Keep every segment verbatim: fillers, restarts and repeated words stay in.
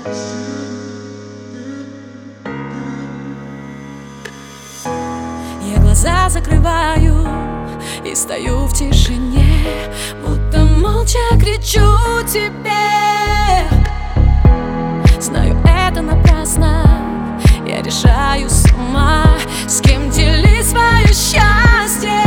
Я глаза закрываю и стою в тишине, будто молча кричу тебе. Знаю, это напрасно, я решаю сама, с кем делить свое счастье.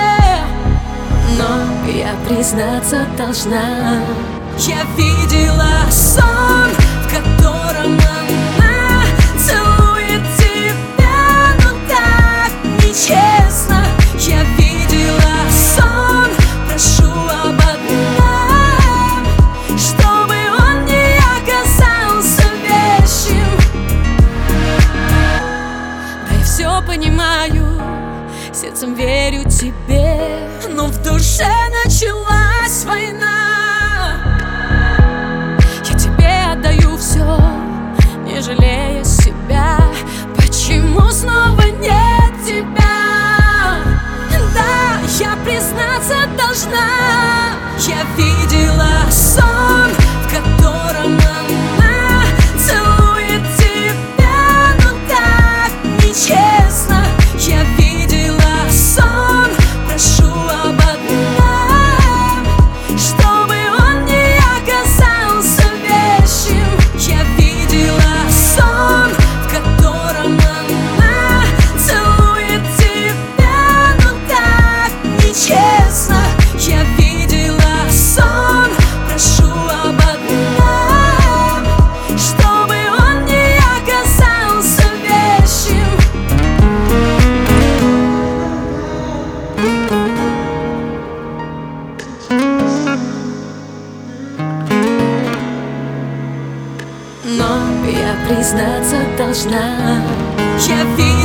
Но я признаться должна, я видела сон, в котором она целует тебя, но так нечестно. Я видела сон, прошу об одном, чтобы он не оказался вещим. Да я все понимаю, сердцем верю тебе, но в душе началась война. Я тебе отдаю все, не жалея себя. Почему снова нет тебя? Да, я признаться должна, я видела сон, в котором она целует тебя, но так нечестно. Я видела сон, прошу об одном, чтобы он не оказался вещим. Я видела сон, в котором она целует тебя, но так нечестно. Я видела сон, прошу об одном, чтобы он не оказался вещим. Но я признаться должна, я видела